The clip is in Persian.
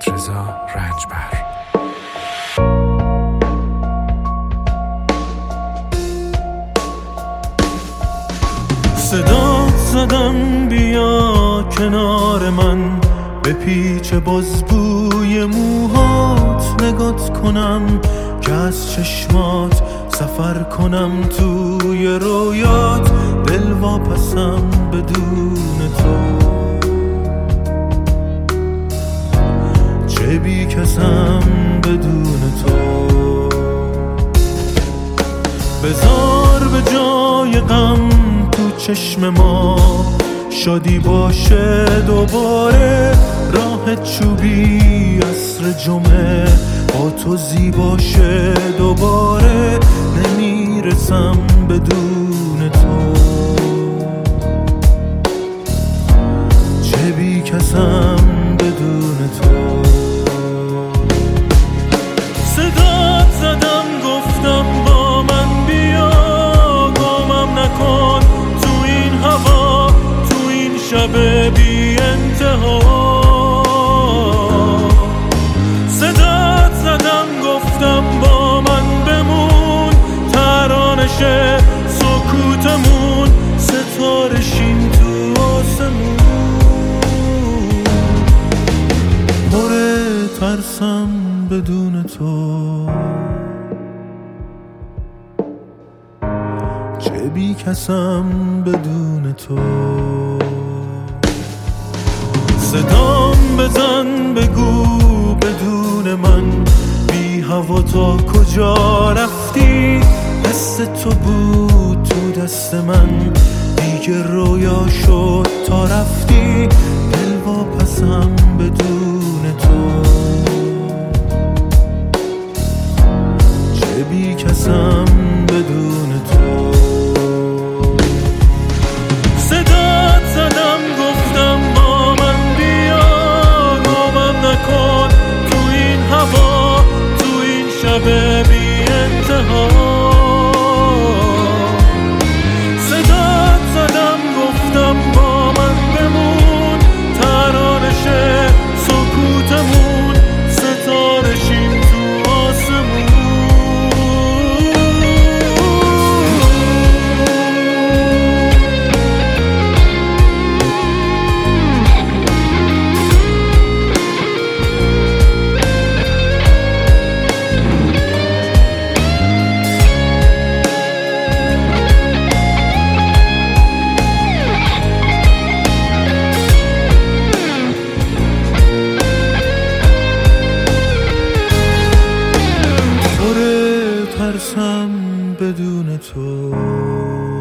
محمدرضا رنجبر. صدات زدم بیا کنار من، به پیچ بازبوی موهات نگات کنم که از چشمات سفر کنم توی رویات، دل واپسم بدون تو، چه بی کسم بدون تو. بذار به جای غم تو چشم ما شادی باشه دوباره، راه چوبی عصر جمعه با تو زیباشه دوباره، نمیرسم بدون تو، چه بی کسم بدون تو. صدات زدم گفتم با من بیا، گمم نکن تو این هوا، تو این شب بی انتها. صدات زدم گفتم با من بمون، ترانش سکوتمون ستارشیم تو آسمون. پر ترسم بدون تو، چه بی کسم بدون تو. صدام بزن بگو بدون من، بی هوا تا کجا رفتی، حس تو بود تو دست من، دیگه رویا شد تا رفتی، دل واپسم بدون تو، چه بی کسم بدون تو. صدات زدم گفتم با من بیا، گمم نکن تو این هوا، تو این شب بی انتها. صدات زدم گفتم با من بمون، ترانش سکوتمون ستارشیم تو آسمون. ترسم بدون تو.